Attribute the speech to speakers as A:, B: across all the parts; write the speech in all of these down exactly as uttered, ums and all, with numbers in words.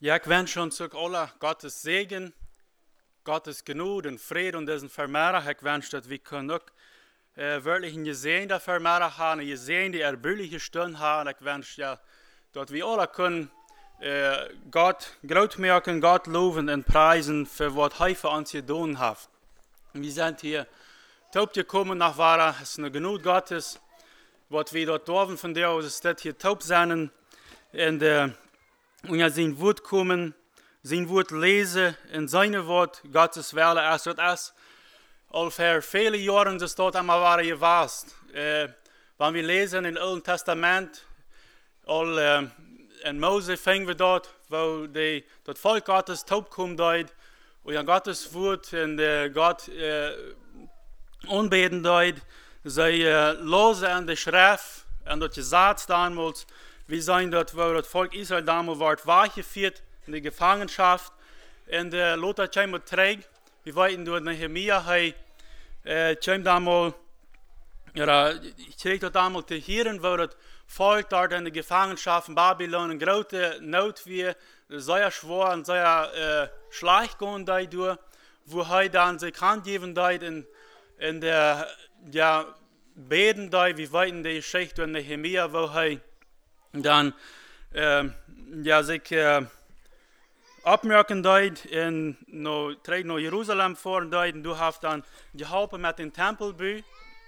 A: Ja, ich wünsche uns auch alle Gottes Segen, Gottes Gnade und Frieden und diesen Vermehren. Ich wünsche, dass wir können auch äh, wirklich ein Gesehen der Vermehren haben, ein Gesehen, die erbüllige Stunde haben. Ich wünsche, ja, dass wir alle können äh, Gott groß machen, Gott loben und preisen für was er für uns getan hat. Wir sind hier taub gekommen nach Wara, es ist eine Gnade Gottes, was wir dort dürfen von der aus, ist das hier taub sein und äh, Und ja, sein Wort kommen, sein Wort lesen, in seine Wort, Gottes Wille, erst das ist, ungefähr viele Jahre, das dort einmal war gewesen. Äh, wenn wir lesen im Alten Testament, all, äh, in Mose fingen wir dort, wo die, das Volk Gottes taub kommt dort, und ja, Gottes Wort und äh, Gott äh, unbeten dort, sie äh, losen an der Schrift, und das gesagt damals, wir sind dort, wo das Volk Israel damals war, weggeführt in die Gefangenschaft. Und äh, Lothar kam trägt. Wir wollten durch Nehemia, hey, äh, kam damals, ja, ich krieg dort damals zu hören, wo das Volk dort in der Gefangenschaft in Babylon eine große Not war, sehr schwer und sehr äh, schlecht gehen dadurch, wo er dann sich angeben dort in, in der, ja, Beten dort, wir wollten die Geschichte in Nehemia, wo er dann äh, ja, sich äh, abmerken dort und no, trägt nach Jerusalem vor dort und du hast dann geholfen mit dem Tempelbau.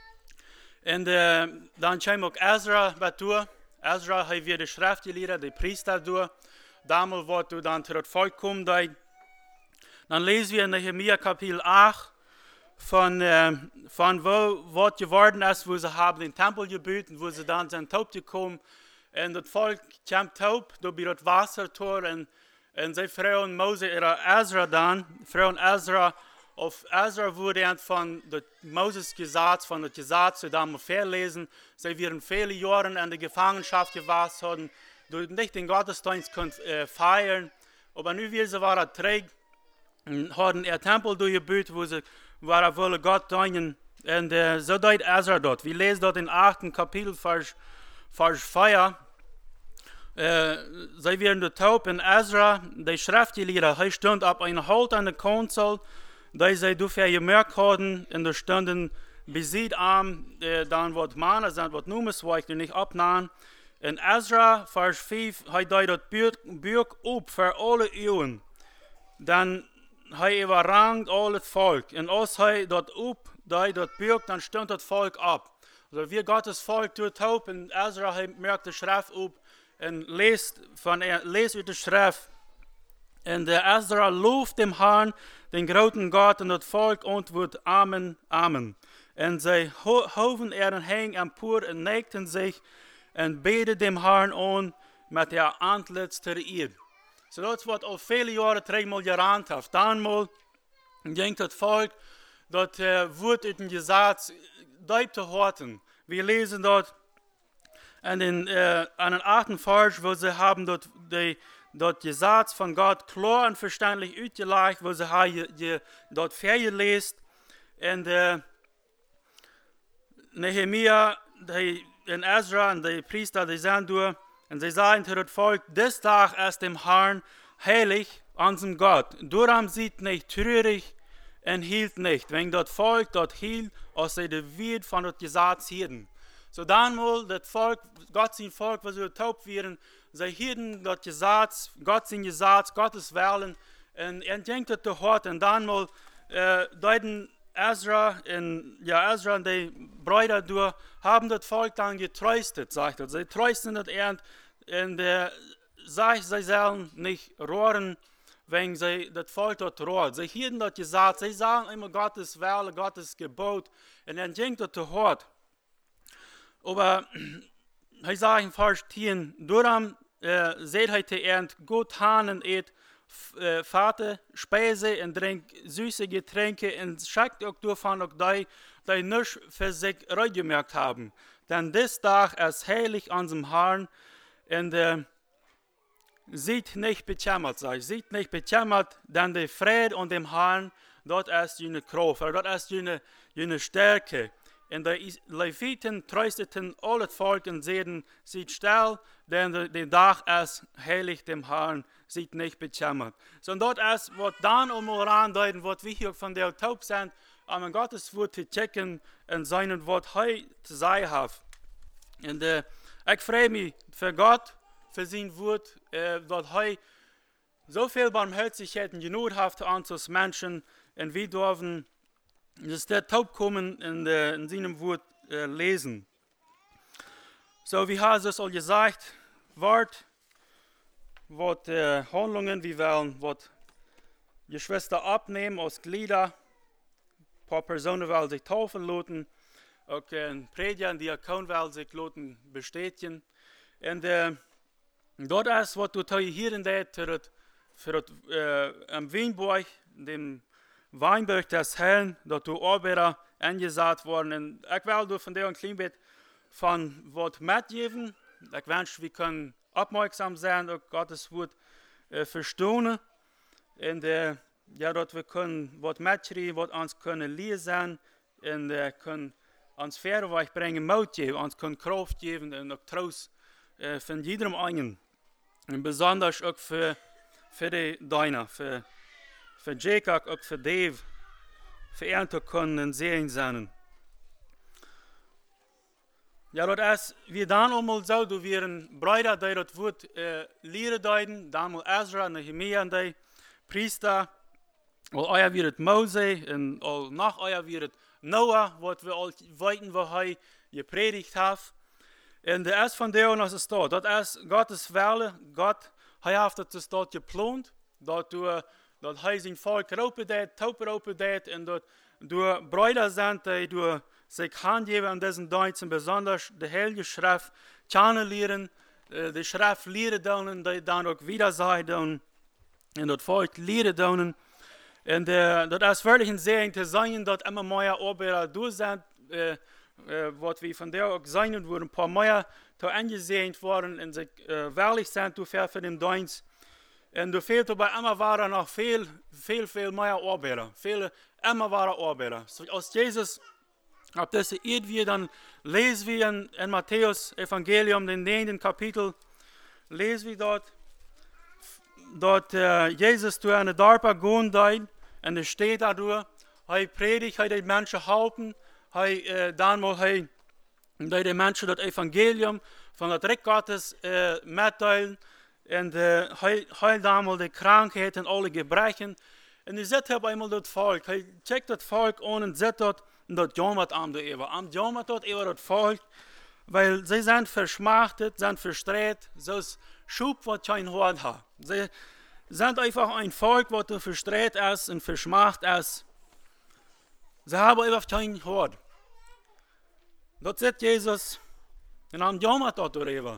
A: Und äh, dann kam auch Ezra dazu. Ezra hat wieder die Schrift gelehrt, die Priester durch. Damals, wo du dann zu das Volk kommst dort. Dann lesen wir in Nehemia Kapitel acht von, äh, von wo was geworden ist, wo sie haben den Tempel gebaut und wo sie dann sind taub gekommen. Und das Volk kam taub durch das Wassertor und, und sie fragen Mose ihre Ezra dann, fragen Ezra, auf Ezra wurde von Moses Gesetz, von dem Gesetz, sie damals verlesen, sie werden viele Jahre in der Gefangenschaft gewesen haben, durch nicht den Gottesdienst können, äh, feiern, aber nun wie sie waren trägt, haben ihr Tempel durchgebaut, wo sie waren wollen Gott dienen, und äh, so deut Ezra dort. Wir lesen dort in achten Kapitel, Vers Vers vier, äh, sie werden dort taub in Ezra, die Schriftgelehrte, er stand auf einer Holt an der Konsul, die sie dafür gemerkt haben, in der Stunden besiegt am, äh, dann wird Mana sind, wird Numes, wo ich die nicht abnahm. In Ezra, Vers fünf, hat er dort Bürg up für alle Ehren. Dann hat er überrangt alles Volk. Und als er dort up, da dort Bürg, dann stand das Volk ab. Also wir Gottes Volk tut taub und Ezra merkt die Schrift auf und liest von er liest über die Schrift. Und der Ezra lobt dem Herrn, den großen Gott und das Volk und wird Amen, Amen. Und sie hoben ihren Hang empor und neigten sich und beten dem Herrn an mit der Antlitz der Erde. So das wird auch viele Jahre dreimal gerannt hat. Dann ging das Volk, das äh, wird in den Gesetz deib zu horten. Wir lesen dort an den, äh, an den achten Vers, wo sie haben dort die dort Gesetz von Gott klar und verständlich ausgelegt, wo sie haben je, dort vergelesen. Und äh, Nehemia, die, und Ezra und die Priester, die sind durch, und sie sagen zu dem Volk, des Tag ist dem Herrn heilig, unserem Gott. Darum sieht nicht traurig und hielt nicht, wenn das Volk dort hielt, als sie die Wied von das Gesetz hielten. So dann wohl das Volk, Gott sein Volk, was sie taub werden, sie hielten das Gesetz, Gott sein Gesetz, Gottes Willen, und er denkt das zu hart, und dann wohl äh, deuten Ezra und ja, Ezra und die Brüder durch, haben das Volk dann getröstet, sagt er. Sie trösten das Ernst, und äh, sagt, sie sollen nicht rohren, wenn sie das Volk dort rohrt. Sie hielten das gesagt, sie sagen immer Gottes Wille, Gottes Gebot, und er denkt das zu hart. Aber ich sage in Vers zehn, darum äh, seht heute Ernst, gut Hahnen et, äh, Vater, Speise und trink süße Getränke und schickt auch davon auch die, die nicht für sich gemerkt haben. Denn des Tag ist heilig unserem Herrn und äh, seid nicht bekämmert, sag ich, seid nicht bekämmert, denn der Friede und dem Herrn, dort ist jene Kraft, dort ist jene, jene Stärke. En de Leviten treusteten al het volk en zeiden, ziet stil, denn de, de dag is heilig dem Herrn, ziet niet beschämert. So, dat is wat dan allemaal aanduiden, wat we hier van der taub zijn, om in Gottes woord te checken en zijn wat hij te zeggen heeft. En uh, ik vrees me voor God, voor zijn woord, uh, dat hij zoveel barmherzigheid genoeg heeft aan ons mensen en we dürfen dus dat taub komen in, de, in zijn woord uh, lezen. So, wie has es al gezegd, wordt wat uh, handelingen, we willen wat Geschwister abnehmen als Glieder. Ein paar Personen willen sich taufen lassen. Ook een prediger en diakon willen zich laten bestätigen. En uh, dat is wat we hier in de voor het, voor het uh, am Wienborg, dem Weinberg des Herrn, dat we arbeiter ingezet worden. En ik wil door van daar een klein beetje van wat metgeven. Ik wens, we kunnen opmerksam zijn, ook Gottes woord uh, verstaan. En uh, ja, dat we kunnen wat metschrijven, wat ons kunnen lezen. En uh, kunnen ons verder weg brengen, moed geven, ons kunnen kracht geven. En ook troost uh, van iedereen einen. En besonders ook voor, voor de deiner, voor, voor Jacob, ook voor Dave, voor hen te kunnen zien zijn. Ja, dat is, wie dan allemaal zo, dat we een bruider die dat woord uh, leren duiden, dan moet Ezra, Nehemia en die priester, al euer weer het Mose en al nog euer weer het Noah, wat we al weten wat hij gepredigt heeft. En de is van daar als het staat, dat is Gottes wille, God, hij heeft het dus dat gepland, dat, door, dat hij zijn volk roepen deed, taupen roepen deed, en dat door bruider zijn die door zich handgeven aan deze Duitsen, besonders de Heilige Schrift kennen leren, de Schrift leren doen, en die dan ook wieder zeggen doen, en dat volk leren doen. En uh, dat is wirklich een zegen te zijn dat immer meer arbeiter door zijn, uh, uh, wat we van daar ook zijn, worden een paar meer te ingezegend worden en zich uh, werkelijk zijn te ver voor de dienst. En er fehlt dabei immer waren nog veel, veel, veel meer arbeiter, veel, immer waren arbeiter. So, als Jezus op deze eerd weer, dan lezen we in, in Matthäus Evangelium, den negende kapitel, lezen we dat, dat uh, Jezus door een dorp gaan deed, en er staat daardoor, hij predigt, hij deed mensen helpen, hij, uh, dan moet hij deed de mensen dat evangelium van het Rijk Gottes uh, meddelen, en de, hij, hij dan moet de krankheid en alle gebrechen, en hij zet op eenmaal dat volk, hij checkt dat volk aan en zet dat, en dat jammert aan de eeuwen, aan jammert dat eeuwen dat volk, weil sie sind verschmachtet, sind verstreut, zoals Schub, wat kein Hort hat. Sie sind einfach ein Volk, wat verstreut ist und verschmacht ist. Sie haben einfach kein Hort. Dat zegt Jesus, en dan jammert dat erover.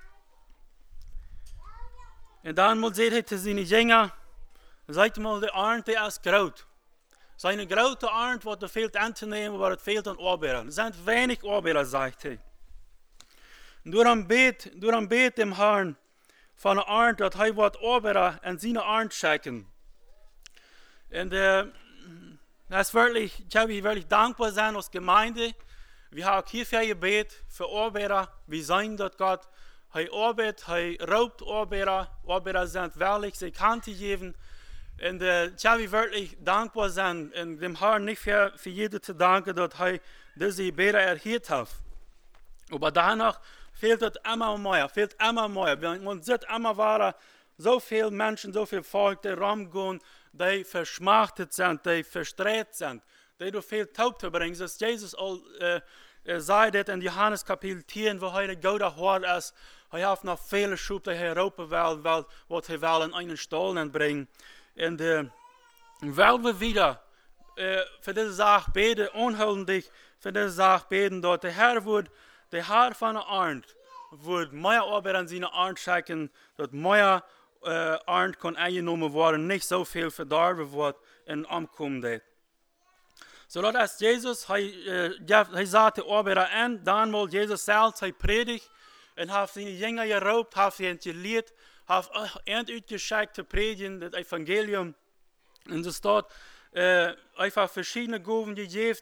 A: En dan moet hij te zijn jingen, zeg mal, de arend die is groot. Zijn grote arend wat er veel aan te nemen, waar het veel aan arbeiden. Er zijn weinig arbeiders, zegt hij. Door een beet, door een beet dem Herrn van een arend, dat hij wat arbeider en zijn arend schikken. En uh, dat is wirklich, ik heb hier wirklich dankbaar zijn als gemeinde. We hebben ook hiervoor gebeten, voor arbeider. We zijn dat God, hij arbeidt, hij roopt arbeider. Arbeider zijn werkelijk zich hand te geven. En uh, ik heb hier wirklich dankbaar zijn. En dem Herrn niet voor, voor jeden te danken, dat hij deze gebeten erhielt heeft. Maar daarna fehlt het immer meer, fehlt immer meer. Man sieht immer weiter, so viele Menschen, so viel Volk, die rumgehen, die verschmachtet sind, die verstreut sind, die durch viel taub zu bringen. Das Jesus all äh, äh, sagt in Johannes Kapitel tien, wo er Gott hört ist, er hat noch viele Schub, die er roepen will, will, was er will in einen Stall bringen. Und äh, weil wir wieder äh, für diese Sache beten, unhuldig für diese Sache beten, dort der Herr wird, de haar van een arend wordt meer arbeid aan zijn arend schikken, dat meer uh, arend kan aangenomen worden, niet zoveel verdorven wordt en omkomt. Zodat als Jezus, hij, uh, hij zat de arbeider aan, dan wil Jezus zelf, hij predigt, en heeft zijn jongeren geroopt, heeft hij het geleerd, heeft eind uitgeschikt te predigen, het evangelium. En er staat, uh, einfach verschiedene gaven gegeven,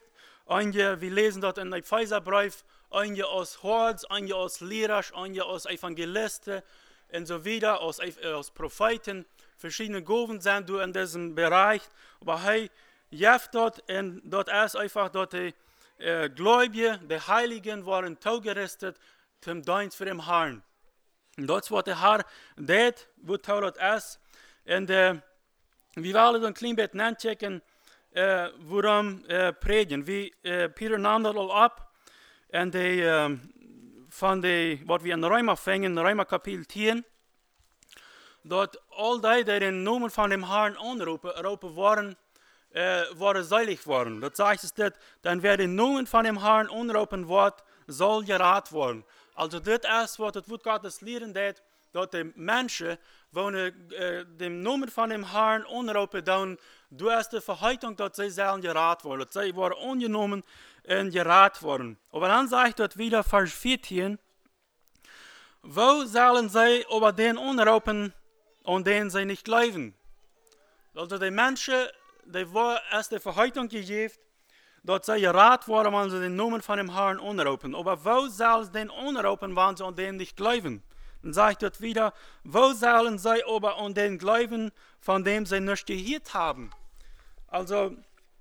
A: Einige, wir lesen dort in Epheserbrief, einige aus Hords, einige aus Lehrer, einige aus Evangelisten und so wieder, aus, aus Propheten. Verschiedene Gaben sind du in diesem Bereich. Aber hey, jeft dort, und dort ist einfach dort die äh, Gläubigen, die Heiligen waren zugerüstet zum Dienst für den Herrn. Und das, was der Herr deed, wo dort ist. Und äh, wir wollen ein klein bisschen nachchecken, äh, worum äh, predigen. Wir äh, Peter nahm das all ab. Und die, äh, von dem, was wir in Römer fingen, Römer Kapitel zehn, dort all die, die den Namen von dem Herrn anrufen waren, äh, waren selig worden. Das sagt es dort, dann wer den Namen von dem Herrn anrufen wird, soll gerat werden. Also das ist, was das Wort Gottes lehren deed, dass die Menschen, die äh, den Namen von dem Herrn anrufen, dann du hast die Verheitung, dass sie sollen gerat werden. Dass sie waren angenommen und gerat worden. Aber dann sagt dort wieder, Vers vierzehn, wo sollen sie über den anrufen, an den sie nicht glauben? Also die Menschen, die war erst die Verheitung gegeben, dass sie gerat worden, wenn sie den Namen von dem Herrn anrufen. Aber wo sollen sie den anrufen, wenn sie an den nicht glauben? Dann sagt dort wieder, wo sollen sie aber an den glauben, von dem sie nicht gehört haben? Also,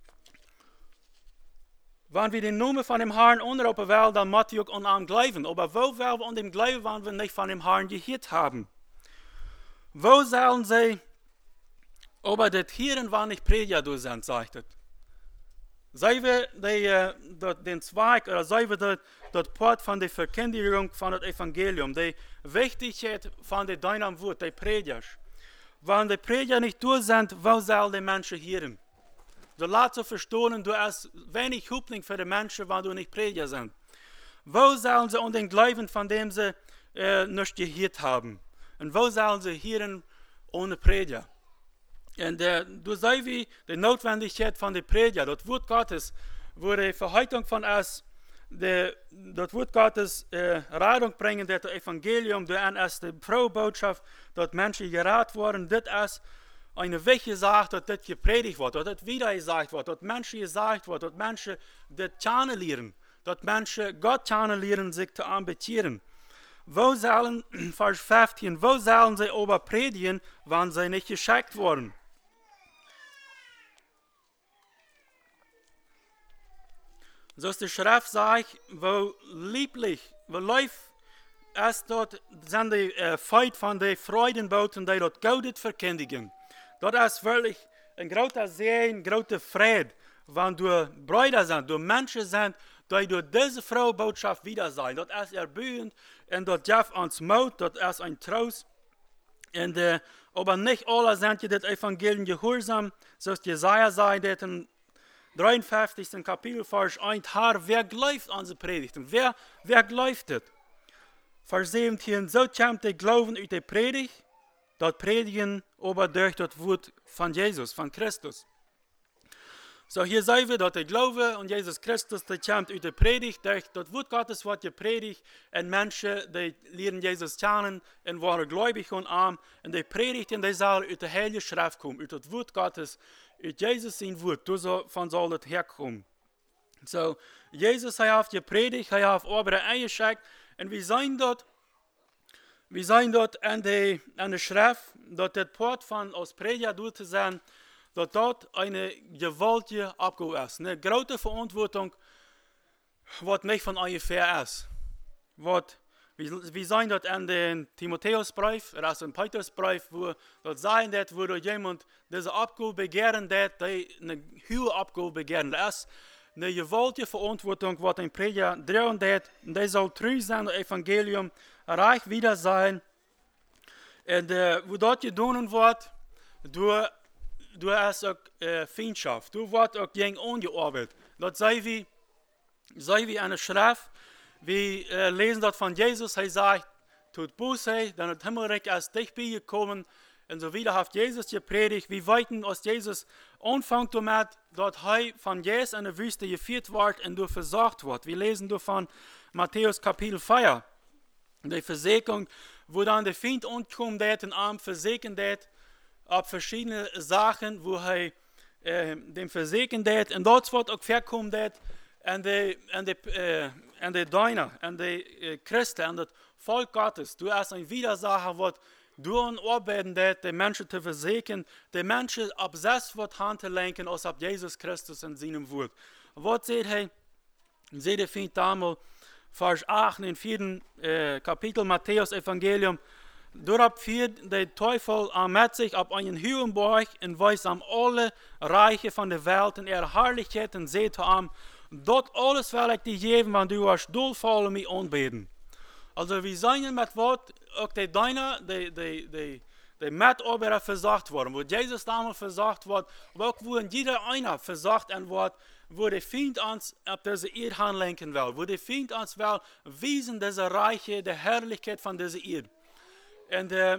A: wenn wir den Namen von dem Herrn anrufen wollen, dann muss ich auch an ihm glauben. Aber wo wollen wir an dem glauben, wenn wir nicht von dem Herrn gehört haben? Wo sollen sie aber das Hören, wann nicht Prediger durch sind, sagt es. Sei wir die, uh, den Zweig, oder sei wir das Port von der Verkündigung von dem Evangelium, die Wichtigkeit von der deinem Wort, der Prediger. Wenn die Prediger nicht durch sind, wo sollen die Menschen hören? So laat sie verstehen, du hast wenig Hoffnung für die Menschen, wenn du nicht Prediger sind. Wo sollen sie an den Glauben, von dem sie äh, nicht gehört haben? Und wo sollen sie hören ohne Prediger? Und äh, du sagst wie die Notwendigkeit von der Prediger, das Wort Gottes, wo die Verheitung von uns, das Wort Gottes äh, Radung bringen, das Evangelium, das ist die frohe Botschaft, dass Menschen gerat wurden, das ist eine wichtige Sache, dass das gepredigt wird, dass das wieder gesagt wird, dass Menschen gesagt wird, dass Menschen das kennen, dass Menschen Gott kennen, sich zu ambitionieren. Wo sollen, Vers fünfzehn, wo sollen sie aber predigen, wenn sie nicht geschickt wurden? So ist die Schrift sagt, wo lieblich, wo läuft es dort, sind die äh, Feit von den Freudenboten, die dort Gott verkündigen. Dort ist wirklich ein großer Segen, ein großer Friede, wenn du Brüder sind, du Menschen sind, die durch diese frohe Botschaft wieder sein. Dort ist erbühend und dort gibt uns Mut, dort ist ein Trost. Und, äh, aber nicht alle sind das Evangelium gehorsam, so ist Jesaja sagt, das in dreiundfünfzigsten Kapitel, Vers eins, Herr, wer glaubt an die Predigten? Wer, wer glaubt das? Vers siebzehn, so kommt der Glauben uit der Predigt, dort predigen, aber durch das Wort von Jesus, von Christus. So hier sehen wir, dass der Glaube an Jesus Christus, der kommt uit der Predigt, durch das Wort Gottes wird gepredigt, und Menschen, die lernen Jesus kennen, und waren gläubig und arm, und die Predigten, die sollen uit der Heilige Schrift kommen, uit das Wort Gottes, uit Jesus sein Wort, davon soll das herkommen. So, Jesus hat gepredigt, er hat Arbeit eingeschickt, und wir sehen dort, wir sehen dort an der, an der Schrift, dass das Port von aus Prediger durch zu sein, dass dort eine gewaltige Abgabe ist. Eine große Verantwortung, was nicht von ungefähr ist. Was, wir, wir sehen dort an den Timotheusbrief, oder also im Petrusbrief, wo dort sagen, dass wo jemand diese Abgabe begehren, dass eine hohe Abgabe begehren ist. Eine gewaltige Verantwortung, was ein Prediger drehen wird, und der soll treu sein, das Evangelium reich wieder sein. Und äh, wo dort gedonen wird, du, du hast auch äh, Feindschaft, du wird auch gegen angearbeitet. Das sei wie, sei wie eine Schrift, wir äh, lesen dort von Jesus, er sagt, tut Buße, dann das Himmelreich ist dich beigekommen. Und so wieder hat Jesus gepredigt, wie weiten aus Jesus anfängt damit, dort er von Jesus in der Wüste geführt wird und durch versorgt wird. Wir lesen davon Matthäus Kapitel vier. Die Versägung, wo dann der Feind ankommt, der den Arm versägen wird, ab verschiedene Sachen, wo er äh, den versägen wird. Und dort wird auch verkommen, en de, en de, uh, en de Deiner, en de uh, Christen, en het volk Gottes. Du als een Widersacher wordt doen arbeiten, dat de mensen te verzekeren, de mensen op zes wordt hand te lenken als op Jezus Christus en zijn woord. Wat zegt hij? Zegt hij vindt allemaal vers acht in vierde uh, kapitel Matthäus Evangelium. Daarop viert de Teufel aan met zich op een Huwenborg en wijst aan alle rijken van de wereld en er heerlijkheid en zegt aan, dat alles wil ik die geven, want u was doelvol mij aanbeden. Also we zijn met wat ook de Diener, de, de, de, de Mitarbeiter verzorgd worden. Wo Jezus damals verzorgd wordt, ook wo jeder einer verzorgd en wordt, wo de Feind ons op deze eerd gaan lenken wil. Wo de Feind ons wil wijzen deze rijke, de heerlijkheid van deze eerd. En uh,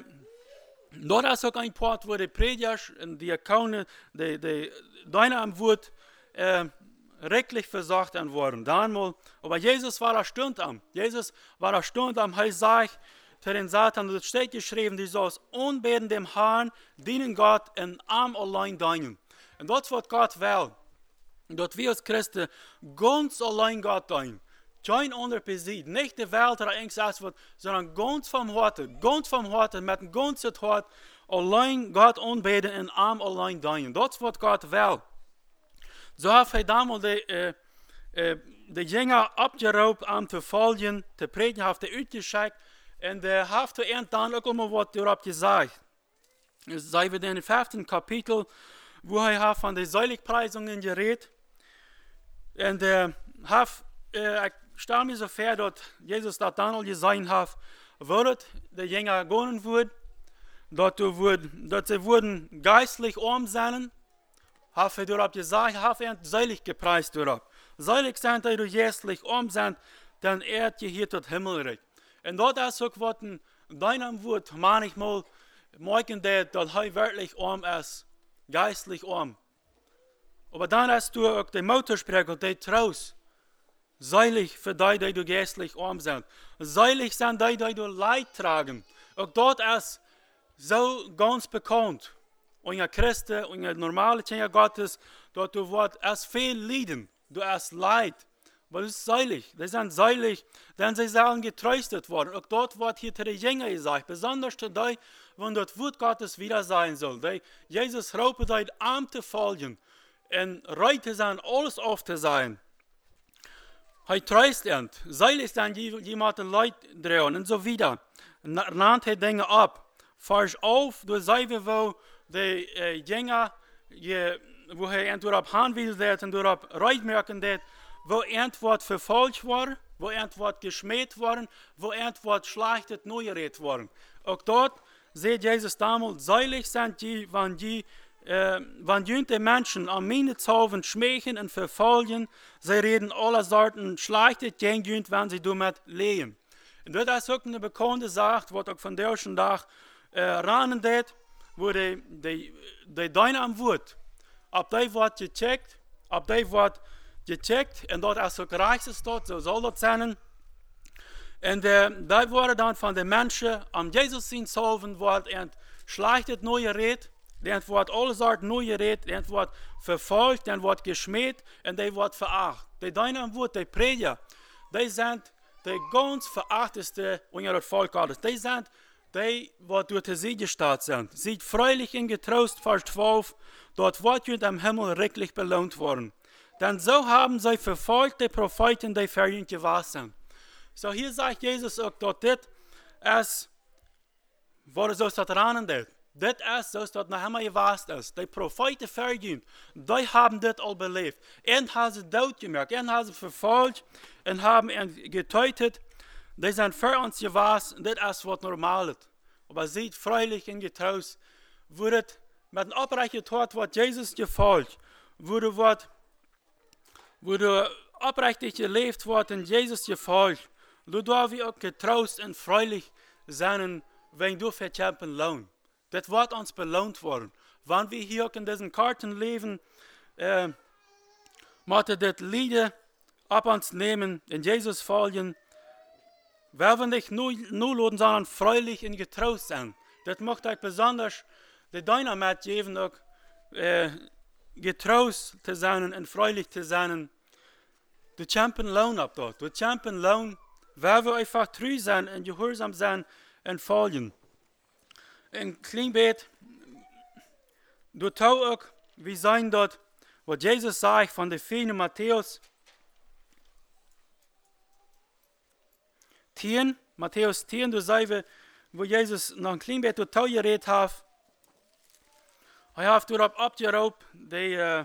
A: dat is ook een part waar de predikers en die accounten, de, de Diener am woord, uh, rechtlich verzorgd aan worden. Damals, aber Jesus war erstaunt am. Jesus war erstaunt am. Hij sagt zu den Satan, das steht geschrieben, die sollst unbeten dem Herrn, dienen Gott en am allein dienen. Und das wird Gott will. Dat wir als Christen ganz allein Gott dienen. Kein anderer bezieht. Nicht die Welt, die eingesetzt wird, sondern ganz vom Herzen, ganz vom Herzen, mit dem ganzen Hart, allein Gott anbeten en am allein dienen. Das wird Gott will. So heeft hij damals de, uh, uh, de Jünger opgeroepen om te volgen, te predigen, heeft hij uitgeschickt. En de heeft hij dan ook allemaal wat erop gezegd. Dus zijn we in het vijfde kapitel, waar hij heeft van de Heiligpreisungen geredet. En de heeft, uh, ik stel me zo ver dat Jezus dat dan al gezegd heeft, wordt de Jünger gaan worden, dat, dat ze worden geistlich arm zijn. Heeft hij erop gezegd, heeft hij seilig gepreist erop. Seilig zijn dat je geestlich arm bent, dan eert je hier tot Himmelreich. En dat is ook wat een deinem woord manchmal merken deed, dat hij werkelijk arm is. Geistlich arm. Maar dan is du ook de Muttersprecher, die trouwens. Seilig für die, die du geistlich arm sind. Seilig sind die, die du Leid tragen. Ook dat is zo ganz bekannt. Unser Christen, unser normale Kinder Gottes, dort du wird es viel Leiden, du hast Leid. Aber das ist seilig, die sind seilig, denn sie sollen getröstet worden. Auch dort wird hier zu den Jüngern gesagt, besonders zu die, wenn dort Wort Gottes wieder sein soll. Die Jesus roepen die arm zu folgen und reit zu sein, alles auf zu sein. Er tröstet, seilig sind jemanden Leid drehen und so wieder. Nahmt er Dinge ab. Vers auf, du sei wie wo, de uh, Jünger, je, wo hij entweder op aanwijzen deed en door op uitmerken deed, wo entweder vervolgd worden, wo entweder gesmeed worden, wo entweder schlechtet neugeredet worden. Ook dat zegt Jezus damals, seilig sind die, wann die, uh, wann die Menschen an meine Zauben schmächen und verfolgen, sie reden alle Sorten schlechtet gegen die, wenn sie damit leben. Und das ist auch eine bekannte Sache, was auch von der ersten Tag uh, ranen deed, wo de, de, de Diener am woord, op die wordt gecheckt, op die wordt gecheckt, en dat is ook Reichsstaat, zo zal dat zijn. En de, die worden dan van de mensen am Jezus zien salven, wordt en schlechtet nieuw gereed, dan wordt alle soorten nieuw gereed, dan wordt vervolgd, dan wordt gesmeed, en die wordt veracht. De Diener am woord, de prediker, die zijn de ganz verachteste onder het volk Gottes. Die zijn die, wat door de zee gestaat zijn, ziet vrijelijk en getroost, vers twaalf, dort wordt je am Himmel rechtlich belohnt worden. Denn so haben sie verfolgt die Propheten, die für ihn gewesen sind. So hier sagt Jesus auch, dass dit ist, was so das ranen dit. Dit ist, so dass nach einmal gewesen ist. Die Propheten für ihn, die haben dit al belebt. Und haben sie dood gemerkt, und haben sie verfolgt, und haben ihn getötet. Die sind für uns gewesen, dit ist was normal ist. Aber sieht freilich und getrost, wurde mit einem abreichen Tod, was Jesus gefolgt, wurde was wo du oprechtig gelebt wordt in Jesus gefolgt, du darfst wir auch getrost und freudig sein, wenn du verkämpfen lohn. Das wird uns belohnt worden. Wenn wir hier in diesen Karten leben, äh, müssen das Lieder ab uns nehmen, in Jesus folgen, werden wir nicht nur, nur laden, sondern freudig und getrost sein. Das macht euch besonders die Dynamit geben, auch, äh, getrost zu sein und freudig zu sein. du champen loon op dat. Du champen loon, waar we einfach treu zijn en gehoorzaam zijn en volgen. Een klein beetje, du touw ook, wie zijn dat, wat Jezus zegt van de fine Matthäus tien, Matthäus tien, du zei we, wo Jezus nog een klein beetje touw gereed heeft. Hij heeft erop opgeroepen, die, uh,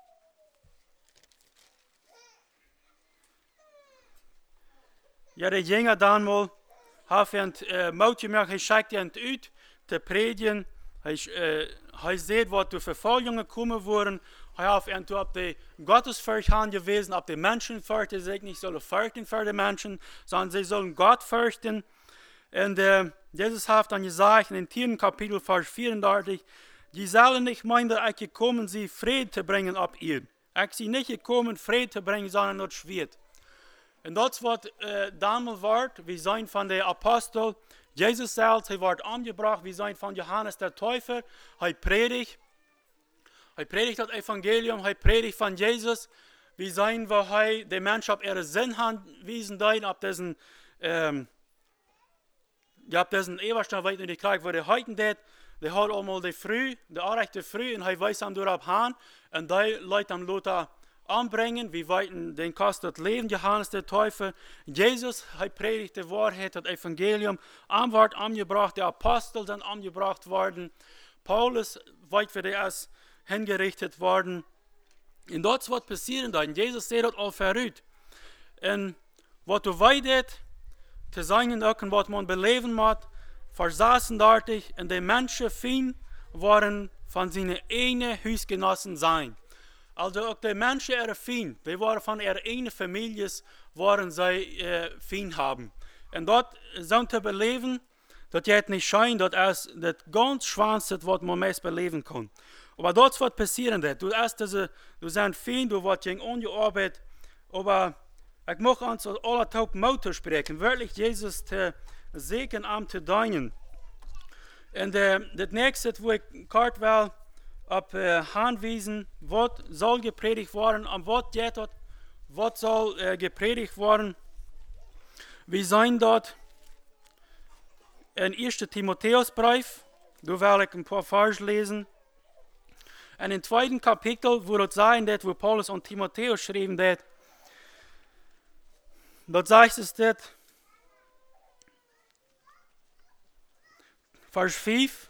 A: ja, de jongen dan mal, heeft een uh, moutje meer, hij schickt het uit te predigen. Hij, uh, hij ziet wat de vervolgingen komen worden. Hij heeft op de Gottesfurcht gewezen, op de Menschenfurcht, die zich niet zullen fürchten voor de mensen, sondern sie sollen Gott fürchten. Und uh, Jesus heeft dan gezegd in het tiende kapitel, vers vierentachtig, die zullen niet meinen dat ik gekomen zie vrede te brengen op ihr. Ik zie niet gekomen vrede te brengen, sondern het schwert. En dat is wat uh, damals wordt. We zijn van de apostel. Jezus zelf, hij wordt aangebracht. We zijn van Johannes der Täufer. Hij predigt. Hij predigt het evangelium. Hij predigt van Jezus. We zijn waar hij de mensen op ihre zin aanwijzen deed. Op deze, um, ja, op deze eeuwigste weet niet, die krijg waar hij heiten deed. Die had allemaal de früh, de aanrechte früh. En hij wijst hem erop aan. En die leidt hem Lothar aanbrengen. We weten, den kost het leven, Johannes der Täufer. Jezus, hij predigt de waarheid, het evangelium. Aan wordt aangebracht, de apostelen zijn aangebracht worden. Paulus, weet we, die is hingerichtet worden. En dat is wat passieren dan. Jezus zei dat al vooruit. En wat we weten, te zijn ook en wat man beleven moet, vers zesendertig, en de mensen fien waren van zijn ene huisgenossen zijn. Also ook de mensen er fien, die waren van er ene families, waren zij uh, fien hebben. En dat zo te beleven, dat je het niet schijnt, dat is het ganz schwanste wat man meest beleven kan. Maar dat is wat passieren dat. Du is deze, du zijn fien, du wordt je ongearbeid, maar ik mag ons alle taub motor spreken, wirklich Jezus te zegen aan te dienen. En het nächste, wo ik kort wel op uh, aanwijzen, wat zal gepredigd worden, en wat gaat dat, wat zal uh, gepredigd worden. We zijn dat in eerste Timotheusbrief, daar wil ik een paar vers lezen. En in het tweede kapitel, wo het zijn dat, wo Paulus aan Timotheus schreef, dat, dat zegt es dit, vers vijf.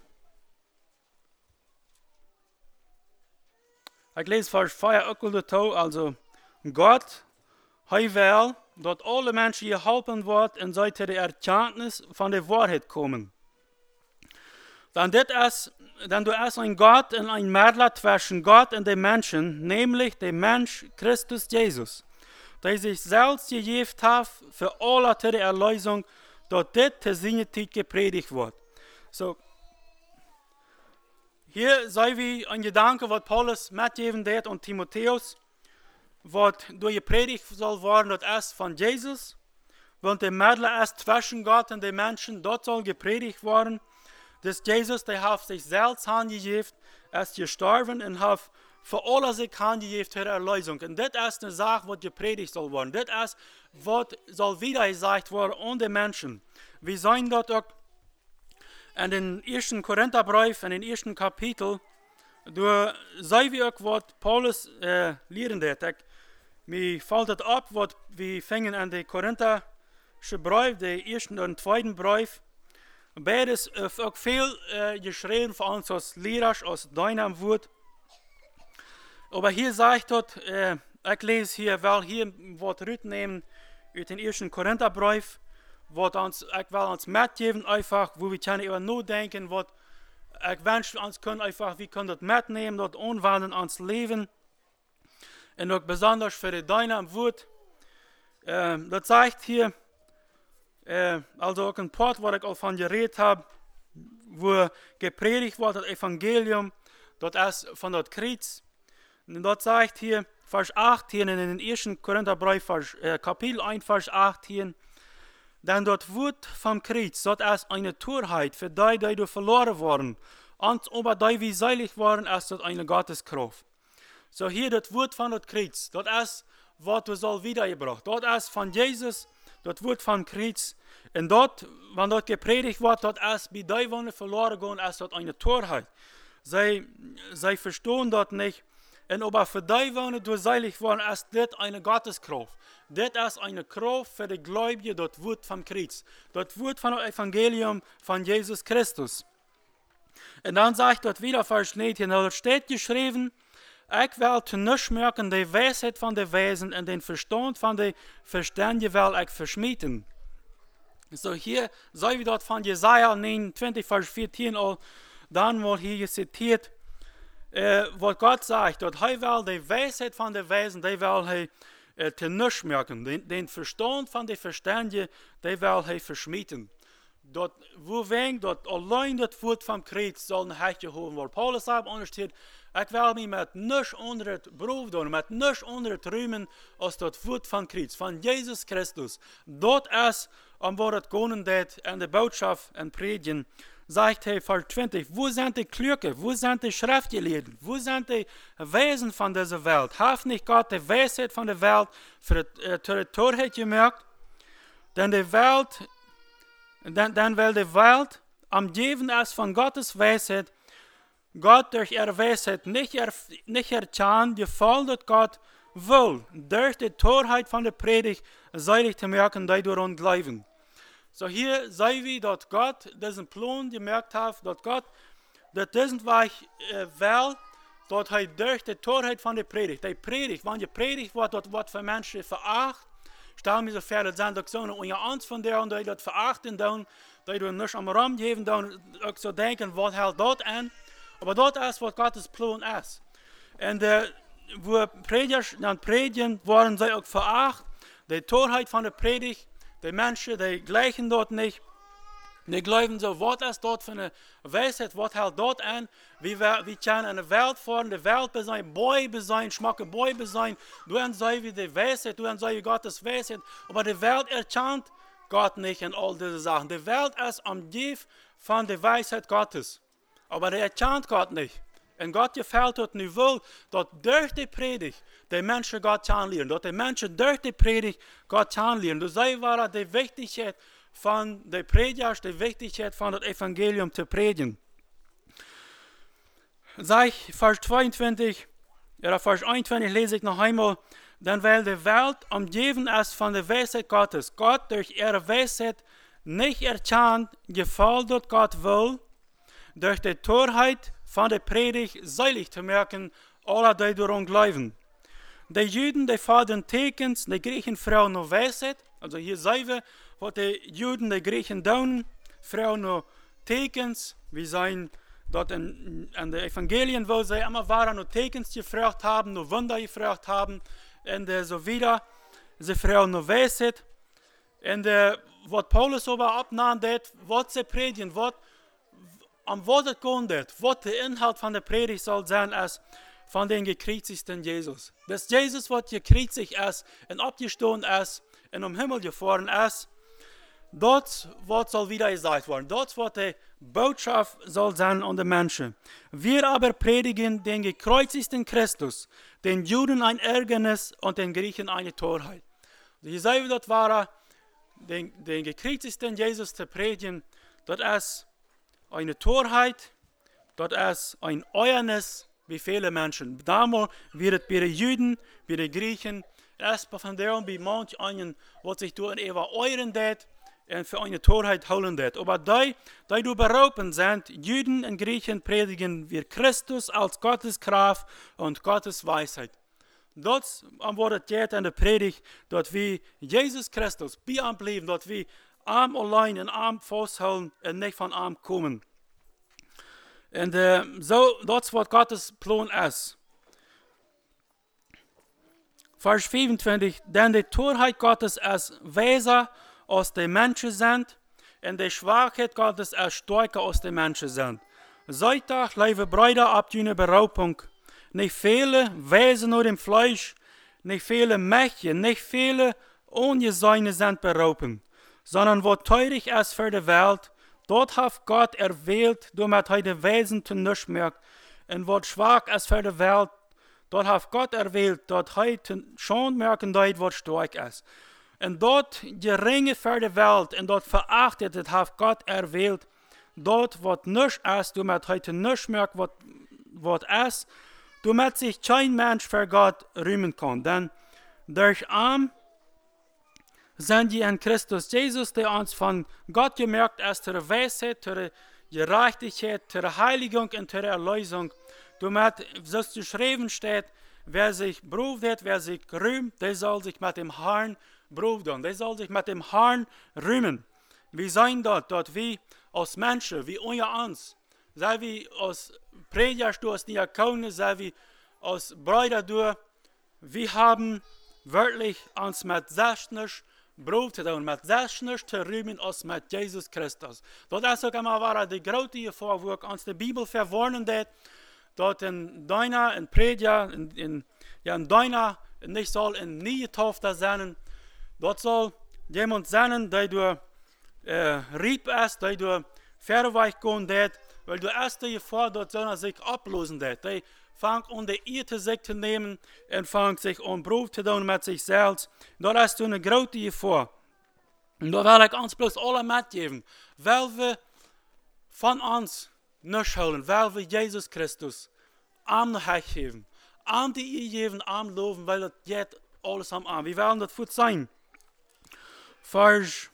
A: Ik lees vers vier ook al de toe, also, God, hij wil dat alle mensen geholpen worden en zij tot de erkenntnis van de waarheid komen. Dan dit is, dan du is een God en een Mittler zwischen God en de mensen, nämlich de Mensch Christus Jesus, die zich zelfs gegeven heeft voor alle tot de erlösung, dat dit te zijn tijd gepredigt wordt. So, hier zijn we een gedanke wat Paulus metgeven deed aan Timotheus, wat door gepredigt zal worden, dat is van Jezus, want de middel is tussen God en de mensen, dat zal gepredigt worden. Dus Jezus, die heeft zichzelf aangegeven, is gestorven en heeft voor alle zich aangegeven ter erlösung. En dit is de zaak wat gepredigt zal worden. Dit is wat zal wieder gezegd worden aan de mensen. We zijn dat ook. En in de eerste Korintherbrief, in het eerste kapitel, door zien we ook wat Paulus uh, leren deed. Ik, mij valt het op wat we vingen aan de Korintherse brief, de eerste en tweede brief. Beides is ook veel uh, geschreven voor ons als leraars, als Dynamwoord. Maar hier zegt dat, uh, ik lees hier wel hier wat uitnemen uit de eerste Korintherbrief. Wat ons, ik wil ons metgeven, einfach, wo we kunnen over nadenken, wat ik wens ons kunnen, einfach, we kunnen dat metnemen, dat aanwenden in ons leven. En ook besonders voor de Dynamwoord. Uh, dat zegt hier, uh, also ook een part waar ik al van gereed heb, wo gepredigt wordt, het evangelium, dat is van dat kruis. En dat zegt hier, vers achttien, in den eersten Korintherbrief, vers, uh, kapitel één, vers achttien, denn dat woord van kruis, dat is eine Torheit für die, die du verloren worden. Und aber die, wie seilig waren, ist das eine Gotteskraft. So hier, dat woord van dat kruis, dat is wat du soll wiedergebracht. Dort ist von Jesus, dort wird von Kreuz. Und dort, wenn dort gepredigt wird, dort ist bei Däumen verloren gegangen, ist dort eine Torheit. Sie, sie verstehen dort nicht. Und aber für die, die du seilig waren, ist das eine Gotteskraft. Das ist eine Kraft für die Gläubigen, dort wird vom Kreuz. Dort wird von dem Evangelium von Jesus Christus. Und dann sagt dort wieder, Vers neunzehn, dort steht geschrieben, ich will zu nichts merken, die Weisheit von der Wesen und den Verstand von der Verständigen will ich verschmieden. So hier, so wie dort von Jesaja neunundzwanzig, Vers vierzehn, all, dann wird hier zitiert, äh, was Gott sagt, dort er will die Weisheit von der Wesen, die will er äh, zu nichts merken, den, den Verstand von der Verständigen, die will er verschmieden. Dort, wo wegen, dort allein das Wort vom Kreuz soll ein Hecht gehoben werden. Paulus sagt, untersteht, ich will mich mit nichts anderes berufen, mit nichts anderes rühmen, als das Wort von Kreuz, von Jesus Christus. Dort ist, um wo das gehen geht, in der Botschaft und Predigen, sagt er, Vers zwanzig, wo sind die Klüge, wo sind die Schriftgelehrten, wo sind die Wesen von dieser Welt? Hat nicht Gott die Weisheit von der Welt für die, äh, die Torheit gemerkt? Denn die Welt, dann, dann will die Welt am Geben ist von Gottes Weisheit, Gott durch ihre Weisheit nicht, er, nicht erkennen, die Fall, dass Gott will, durch die Torheit von der Predigt, seilig zu merken, die daran glauben. So hier sehen wir, dass Gott diesen Plan gemerkt hat, dass Gott, dass diesen Weg äh, will, dass er durch die Torheit von der Predigt, die Predigt, wenn die Predigt wird, das wird für Menschen veracht, stellen wir so vor, das sind doch so eine Angst von der, und die das verachten, die du nicht am Raum geben, dann auch so denken, was hält dort an. Aber dort ist, was Gottes Plan ist. Und äh, wo Prediger dann predigen, waren sie auch veracht. Die Torheit von der Predigt, die Menschen, die gleichen dort nicht. Die glauben so, was ist dort für eine Weisheit, was hält dort an? Wie wir, wir können eine Welt fahren, die Welt sein, Bäume sein, schmacke Bäume sein. Du sei wie die Weisheit, du sei wie Gottes Weisheit. Aber die Welt erkennt Gott nicht in all diese Sachen. Die Welt ist am Tief von der Weisheit Gottes. Aber er erkennt Gott nicht. Und Gott gefällt es nicht wohl, dass durch die Predigt die Menschen Gott kennenlernen. Dass die Menschen durch die Predigt Gott kennenlernen. Das war die Wichtigkeit von der Predigt, die Wichtigkeit von dem Evangelium zu predigen. Sag Vers zweiundzwanzig, oder Vers einundzwanzig lese ich noch einmal. Dann weil die Welt umgeben ist von der Weisheit Gottes. Gott durch ihre Weisheit nicht erkennt, gefällt dort Gott wohl, durch die Torheit von der Predigt seilig zu merken, alle die daran glauben. Die Juden, die fordern Tekens, die Griechen Frauen nur Weisheit. Also hier sehen wir, was die Juden, die Griechen tun, Frauen nur Tekens. Wir sehen dort in, in den Evangelien, wo sie immer waren, nur Tekens gefragt haben, nur Wunder gefragt haben, und uh, so wieder. Sie Frauen nur Weisheit. Und uh, was Paulus aber abnahm, was sie predigen, was am was es gehen wird, was der Inhalt von der Predigt soll sein, ist von den gekreuzigten Jesus. Dass Jesus, was gekreuzigt ist und abgestanden ist und im Himmel gefahren ist, dort was soll wieder gesagt werden. Dort was die Botschaft soll sein an die Menschen. Wir aber predigen den gekreuzigten Christus, den Juden ein Ärgernis und den Griechen eine Torheit. Hier sehen wir, dort war den, den gekreuzigten Jesus zu predigen, dort ist eine Torheit, dort ist ein Euernis wie viele Menschen. Damals wird es bei den Juden, bei den Griechen, erst von der bei manch einen, was sich durch ein Euren tät und für eine Torheit holen tät. Aber die, die du berauben sind, Juden und Griechen predigen wir Christus als Gottes Kraft und Gottes Weisheit. Dort wird es geht in der Predigt, dort wie Jesus Christus bei ihm bleiben, dort wie Arm allein und Arm festhalten und nicht von Arm kommen. Und uh, so, das ist, was Gottes Plan ist. Vers vierundzwanzig, denn die Torheit Gottes ist weiser als die Menschen sind, und die Schwachheit Gottes ist stärker als die Menschen sind. Seid doch, liebe Brüder, ab jene Beraubung. Nicht viele Wesen nur im Fleisch, nicht viele Mächte, nicht viele Ungeseine sind berauben, sondern was teurig ist für die Welt, dort hat Gott erwählt, damit er die Wesen zu nichts merkt, und was schwach ist für die Welt, dort hat Gott erwählt, dort heute schon merken dort, was stark ist. Und dort geringe für die Welt, und dort verachtet, das hat Gott erwählt, dort, was nicht ist, du mit heute nicht merken, was, was ist, du mit sich kein Mensch für Gott rühmen kann. Denn durch Arm sind die in Christus Jesus, der uns von Gott gemerkt ist, zur Weisheit, zur Gerechtigkeit, zur Heiligung und zur Erlösung. Damit, so es geschrieben steht, wer sich beruft, wer sich rühmt, der soll sich mit dem Herrn berufen. Der soll sich mit dem Herrn rühmen. Wir sind dort, dort wie als Menschen, wie unter uns. Sei wie als Prediger, als Diakone, sei wie als Brüder, wir haben wirklich uns mit Selbstnisch berufen und mit Selbstnisch zu rühmen als mit Jesus Christus. Dort ist auch immer war die große Gefahr, wo uns die Bibel verwarnen hat, dort in deiner, in Prediger, in, in, ja, in deiner, nicht soll in nie getauft sein. Dort soll jemand sein, der du äh, rieb ist, der du verweich gehen hat, weil du erst die Gefahr, dort soll er sich ablösen hat. Der fängt an, die Irrte sich zu nehmen und fängt sich an, Beruf zu tun mit sich selbst. Dort hast du eine große Gefahr. Und da will ich uns bloß alle mitgeben, weil wir von uns nicht holen, weil wir Jesus Christus am noch geben, am die ihr geben, am loben, weil das geht alles am Arm. Wir werden das gut sein. Vers,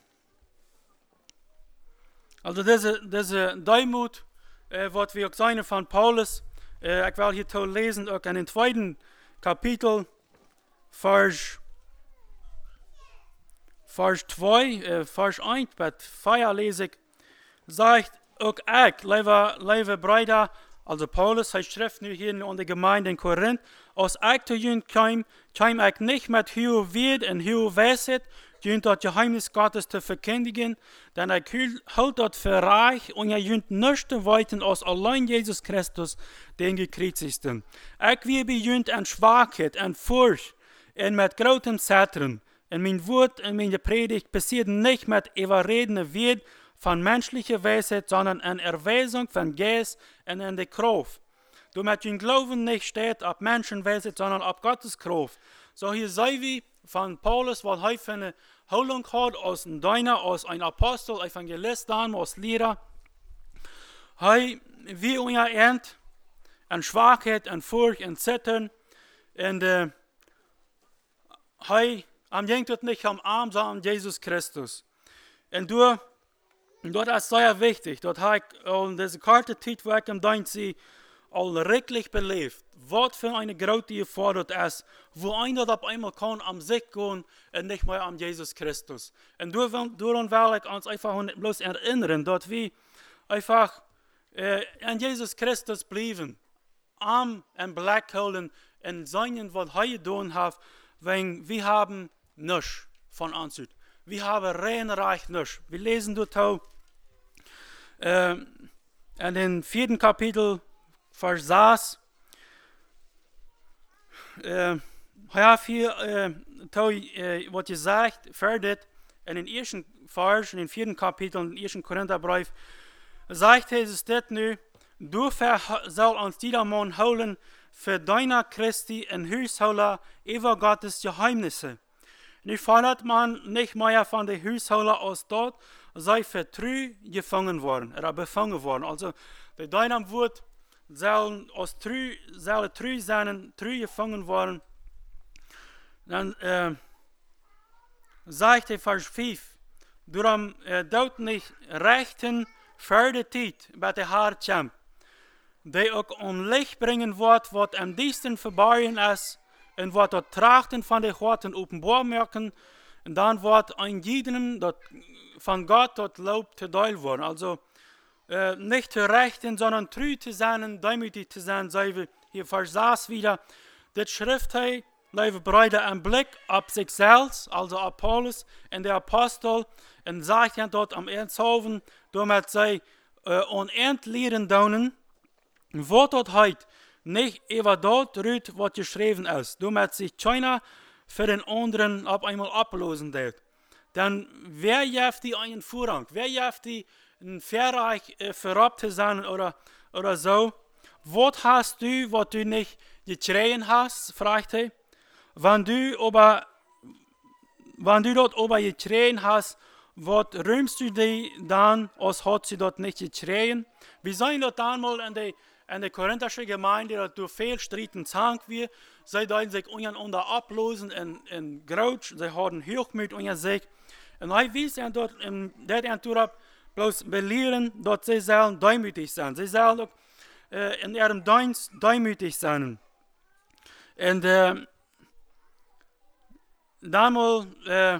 A: also diese, diese Demut, äh, was wir auch sagen von Paulus, äh, ich will hier toll lesen, auch in dem zweiten Kapitel, Vers, Vers zwei, äh, Vers eins, bei vier lese ich, sagt auch ich, liebe, liebe Brüder, also Paulus, er schreibt nu hier in der Gemeinde in Korinth, als ich zu ihnen kam, kam ich nicht mit hoher Wert und hoher Weisheit, jünt das Geheimnis Gottes zu verkündigen, denn ich hielt das für reich und ihr jünt nichts zu weiten als allein Jesus Christus, den gekreuzigten. Ich will bejünt an Schwachheit, an Furcht und mit großem Zittern. Und mein Wort und meine Predigt passiert nicht mit überredender Wert von menschlicher Weisheit, sondern an Erweisung von Geist und in der Kraft. Du mit dem Glauben nicht steht auf Menschenweisheit, sondern auf Gottes Kraft. So hier sei wie von Paulus, was er für eine Holdung hat, aus einem Diener, aus einem Apostel, Evangelist, aus Lehrer. Hij, wie unser End, an Schwachheit, an Furcht, an Zittern. Und äh, hij, am jengt nicht am Arm, sondern Jesus Christus. Und du, dort ist sehr wichtig, dort habe ich in dieser Karte Zeit, wo ich am Dienst sehe, all wirklich belebt, was für eine große Gefahr dort ist, wo einer auf einmal kann am sich gehen und nicht mehr an Jesus Christus. Und daran will ich uns einfach bloß erinnern, dass wir einfach äh, an Jesus Christus bleiben, am und Blick holen und sein, was er getan hat, weil wir haben nichts von uns. Wir haben rein reich nichts. Wir lesen dort auch äh, in dem vierten Kapitel, Vers sechs, äh, ja, hier, äh, tau, äh, was ihr sagt, fertigt, in den ersten Vers, in den vierten Kapitel, in den ersten Korintherbrief, sagt Jesus das nu, du soll uns jeder Mann holen, für deiner Christi in Hüsholer über Gottes Geheimnisse. Nu fordert man nicht mehr von den Hüsholer aus dort, sei für trü gefangen worden, oder befangen worden. Also, bei deinem Wort, sollen aus trü, sollen trü sein, trü gefangen worden. Dann äh, sagt der Vers fünf, darum äh, dort nicht rechten für die Zeit bei der Haarchamp, die auch um Licht bringen wird, was am diesen verborgen ist, und was dort Trachten von den Worten offenbar merken, und dann wird ein jedem dort von Gott dort Lob zu teil worden. Also, Äh, nicht zu rechten, sondern treu zu sein und demütig zu sein, sei wir hier Vers sechs wieder. Das Schrift, hey, liebe Brüder, ein Blick auf sich selbst, also auf Paulus und der Apostel, und sagt ja dort am Ernsthofen, damit sie äh, unendlich lehren dürfen, wo dort heute nicht über dort rührt, was geschrieben ist, damit sich keiner für den anderen auf einmal ablösen wird. Dann wer jaft die einen Vorrang, wer jaft die ein Verreich äh, verrabt zu sein oder, oder so. was hast du, was du nicht getreten hast, fragt er. Wenn du aber, wenn du dort aber getreten hast, was rühmst du dich dann, als hat sie dort nicht getreten? Wir sehen dort einmal in der, in der korinthische Gemeinde, dass durch viel Streiten zank wir, sie deuten sich untereinander ablosen in, in Grouch, sie haben Hochmut unter sich. Und er wies ihnen dort, in der Entourab, bloß belehren, dass sie sollen demütig sein. Sie sollen auch äh, in ihrem Dienst demütig sein. Und äh, damals äh,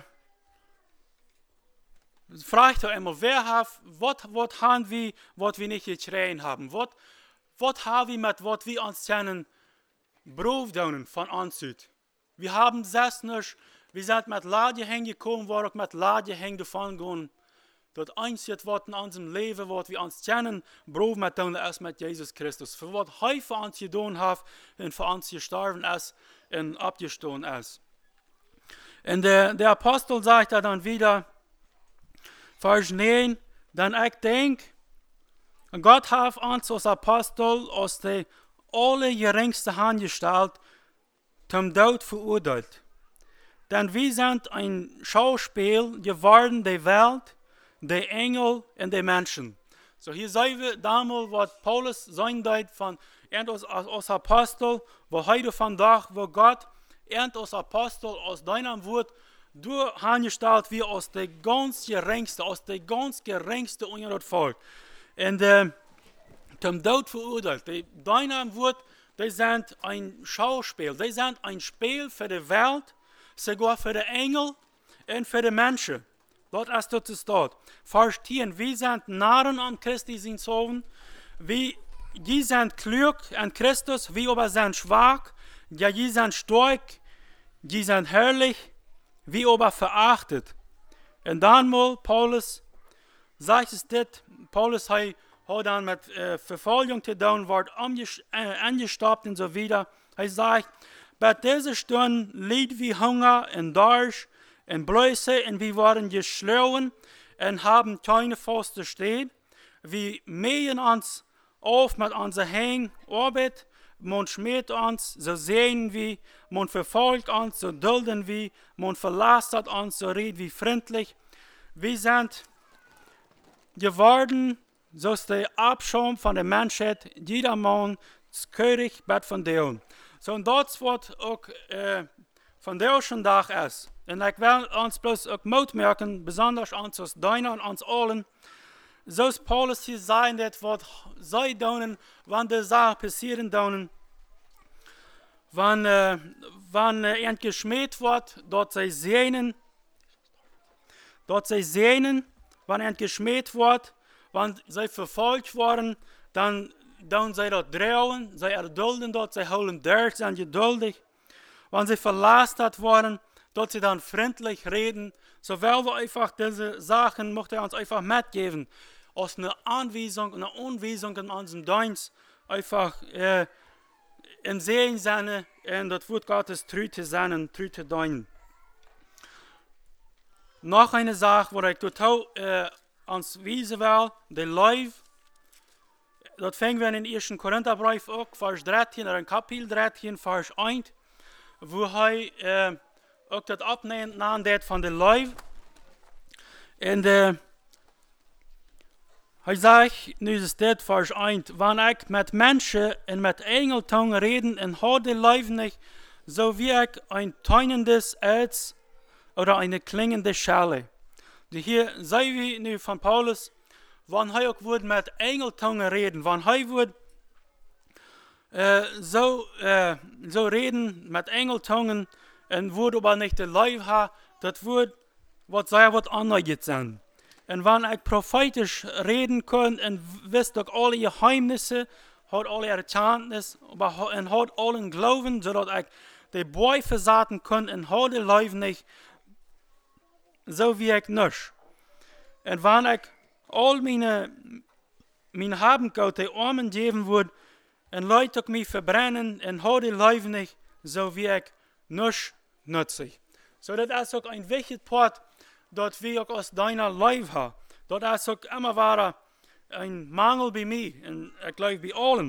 A: fragt er immer, wer hat, was haben wir, was wir nicht getreten haben? Was haben wir mit, was wir uns kennen, Berufungen von uns? Wir haben das nicht, wir sind mit Ladje hingekommen, wir auch mit Ladje davon gehen. Das Einzige, was in unserem Leben, was wir uns kennen, Beruf mit tun, ist mit Jesus Christus. Für was er für uns getan hat und für uns gestorben ist und abgestoßen ist. Und der, der Apostel sagt dann wieder, Vers neun, dann ich denke, Gott hat uns als Apostel aus der allergeringste Hand gestellt, zum Tod verurteilt. Denn wir sind ein Schauspiel geworden der Welt, der Engel und der Menschen. So hier sehen wir damals, was Paulus sein deut von als, als Apostel, wo heute von Tag, wo Gott als Apostel aus deinem Wort durch angestellt wie aus der ganz geringste, aus der ganz geringste unter das Volk. Und äh, zum Tod verurteilt. Die deinem Wort, die sind ein Schauspiel, die sind ein Spiel für die Welt, sogar für die Engel und für die Menschen. Dort ist dort steht. Vers zehn, wir sind Narren an Christi sind Sohn, wir die sind klug an Christus, wir aber sind schwach, ja, die sind stark, die sind herrlich, wir aber verachtet. Und dann mal Paulus sagt es dit, Paulus hat dann mit äh, Verfolgung zu tun, wird äh, angestoppt und so weiter. Er sagt, bei dieser Stunde litt wir Hunger und Durst und Blöße und wir waren geschlagen und haben keine Faste stehen. Wir mähen uns auf mit unserer Hängen Arbeit, man schmäht uns, so sehen wir, man verfolgt uns, so dulden wir, man verlasst uns, so redet wir freundlich. Wir sind geworden, so ist der Abschaum von der Menschheit, jeder Mann, das König, Bett von Deon. So, und das wird auch äh, von der schon Tag ist. Und ich will uns bloß auch Mut merken, besonders uns als Deiner und uns allen, so ist Paulus hier sagen, das was sie tun, wenn die Sachen passieren tun, wenn, äh, wenn äh, er geschmäht wird, dort sie sehnen, dort sie sehnen, wenn er geschmäht wird, wenn sie verfolgt worden, dann tun sie dort trauen, sie erdulden dort, sie holen durch, sind geduldig. Wenn sie verlassen worden, dort sie dann freundlich reden, so wollen wir einfach diese Sachen, möchte er uns einfach mitgeben, als eine Anweisung, eine Anweisung in unserem Dienst, einfach äh, in Sehen sein, und das Wort Gottes treu zu sein und treu zu dienen. Noch eine Sache, wo ich total äh, ans wiesen will, der Leib, das fängt wir in den ersten Korintherbrief auch, Vers dreizehn, oder in Kapitel dreizehn, Vers eins, wo er äh, auch das abnehmen hat von der Leib. Und äh, er sagt, nu ist das Vers eins, wenn ich mit Menschen und mit Engeltongen reden und hat der Leib nicht, so wie ich ein tönendes Erz oder eine klingende Schale. Die hier sehen wir nu von Paulus, wenn er auch wird mit Engeltongen reden, wenn er wird äh, so, äh, so reden mit Engeltongen und wird aber nicht der Leib haben, das wird, was sei was anderes sein. Und wenn ich prophetisch reden kann und wisst auch alle Geheimnisse, hat alle Erkenntnis und hat allen Glauben, sodass ich die Boy versaten kann und hat der Leib nicht, so wie ich nicht. Und wenn ich all meine, meine Habengeld den Armen geben würde, und Leute mich verbrennen und hat der Leib nicht, so wie ich nicht nützlich. So, das ist auch ein wichtiger Part, dass wir auch aus deiner Leib haben. Das ist auch immer war ein Mangel bei mir, und ich glaube bei allen.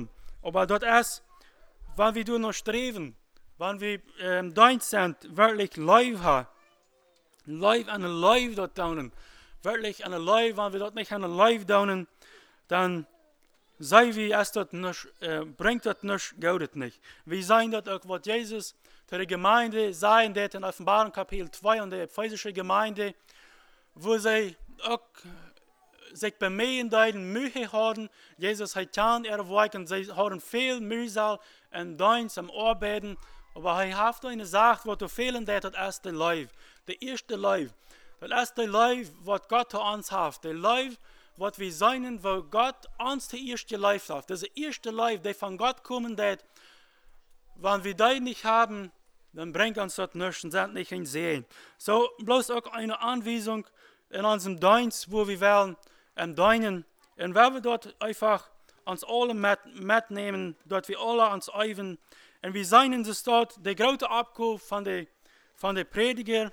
A: Aber das ist, wenn wir noch streben, wenn wir ähm, dein sind, wirklich live haben, live an een live dort doen, wirklich an een live, wenn wir dort nicht an een live doen, dann sei wie es dort nicht, äh, bringt das nicht, geht das nicht. Wir sein dort auch, was Jesus zu der Gemeinde sagen, der in Offenbarung Kapitel zwei und der ephesische Gemeinde, wo sie auch sich bemühen, deinen Mühe haben. Jesus hat getan, er Werk, und sie haben viel Mühsal und Dienst am Arbeiten. Aber er hat ihnen gesagt, was du fehlen, das ist der Leib. Der erste Leib. Das ist der Leib, was Gott zu uns hat. Der Leib, was wir sein, wo Gott uns der erste Leib hat. Das ist der erste Leib, der von Gott kommen, der, wenn wir das nicht haben, dann bringt uns das nichts und sind nicht in Sehen. So, bloß auch eine Anweisung in unserem Dienst, wo wir wollen, im Deinen, und wenn wir dort einfach uns alle mitnehmen, dort wir alle uns eiven, und wir sein es dort, der große Abkauf von der von der Prediger,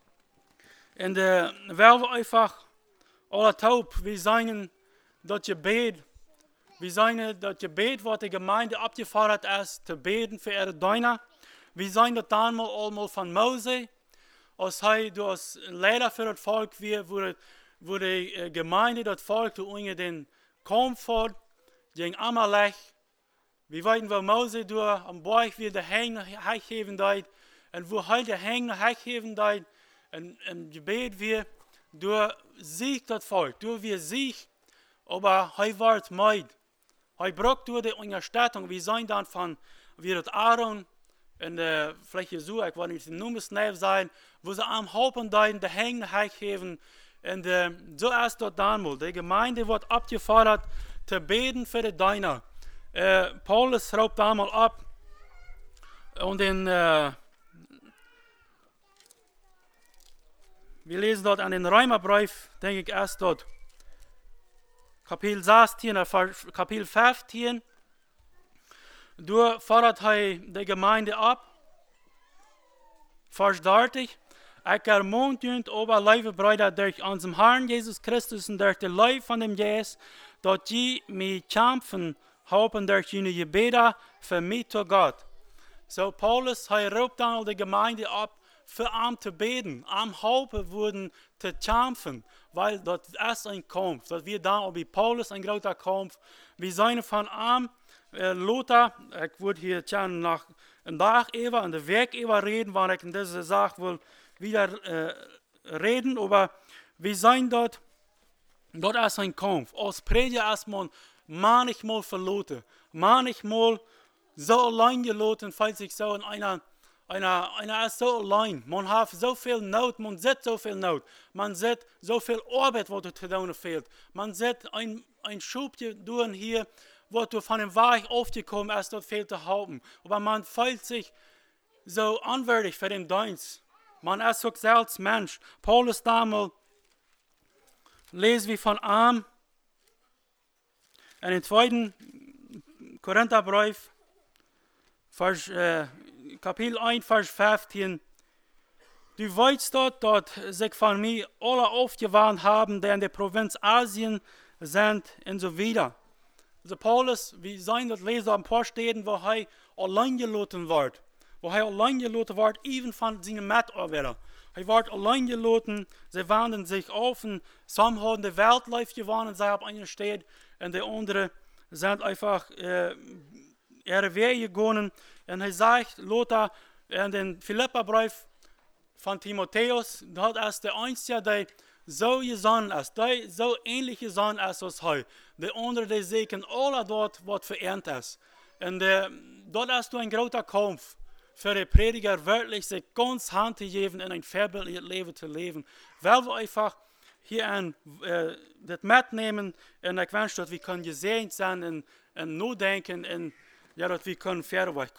A: und äh, weil wir einfach alle taub, wir sein dort Gebet, wir sein dort Gebet, was die Gemeinde abgefordert ist, zu beten für ihre Diener. Wir sein dort dann mal einmal von Mose, als er als Lehrer für das Volk wir, wo, wo die Gemeinde das Volk unter den Kampf hat, gegen Amalek. Wir weiten, wo Mose durch am Berg wieder hängen, heben deit, und wo heute hängen, heben deit, und im Gebet wir, durch Sieg das Volk, durch wir Sieg, aber er wird meid. Er braucht durch die Unterstützung, wir sein dann von, wie das Aaron, in der Fläche so, ich weiß nicht, die Nummer sein, wo sie am Haupen deuten, die hängen, heben, und äh, so ist dort dann mal. Die Gemeinde wird abgefordert, zu beten für die Diener. Äh, Paulus schreibt da mal ab, und in, äh, wir lesen dort an den Römerbrief, denke ich erst dort, Kapitel sechzehn, Kapitel fünfzehn, du fordert er die Gemeinde ab, Vers dreißig, ich ermahnt euch, aber liebe Brüder, durch unseren Herrn Jesus Christus und durch den Leib von dem Jesus, dass ihr mich kämpfen haben durch ihre Gebete für mich zu Gott. So Paulus, er ruft dann die Gemeinde ab, für ihn zu beten, am Haupt wurden zu kämpfen, weil das ist ein Kampf. Das wir dann wie Paulus ein großer Kampf. Wir sind von ihm, äh, Lothar, ich würde hier gerne nach einem Tag über, an der Weg über reden, weil ich in dieser Sache will wieder äh, reden, aber wir sind dort, dort ist ein Kampf. Als Prediger ist man manchmal verloren, manchmal so allein gelassen, falls ich so in einer Einer, einer ist so allein, man hat so viel Not, man sieht so viel Not, man sieht so viel Arbeit, was zu tun fehlt. Man sieht ein, ein Schub tun hier, wo du von dem Weg aufgekommen ist, dort fehlt zu haben. Aber man fühlt sich so unwürdig für den Dienst. Man ist so selbst Mensch. Paulus damals, lesen wir von ihm, in den zweiten Korintherbrief, Vers, äh, Kapitel eins, Vers fünfzehn. Du weißt dort, dass sich von mir alle aufgewarnt haben, die in der Provinz Asien sind und so weiter. Also Paulus, wir sehen das lesen ein paar Städten, wo er allein gelassen wird. Wo er allein gelassen wird, even von seinen Mitarbeitern. Er wird allein gelassen, sie wandern sich auf und some haben die Welt gewonnen, sie haben eine Stadt, und die anderen sind einfach äh, ihre Wege gegangen. Und er sagt, Lothar, in den Philipperbrief von Timotheus, dort ist der Einzige, der so gesandt ist, der so ähnlich gesandt ist als er. Der andere, der sehen alle dort, was verehrt ist. Und äh, dort ist du ein großer Kampf für die Prediger, wirklich sich ganz Hand zu geben, in ein vorbildliches Leben zu leben. Weil wir einfach hier ein, äh, das mitnehmen, und ich wünsche, dass wir können gesehen sein und, und nur denken, und ja, dass wir können fair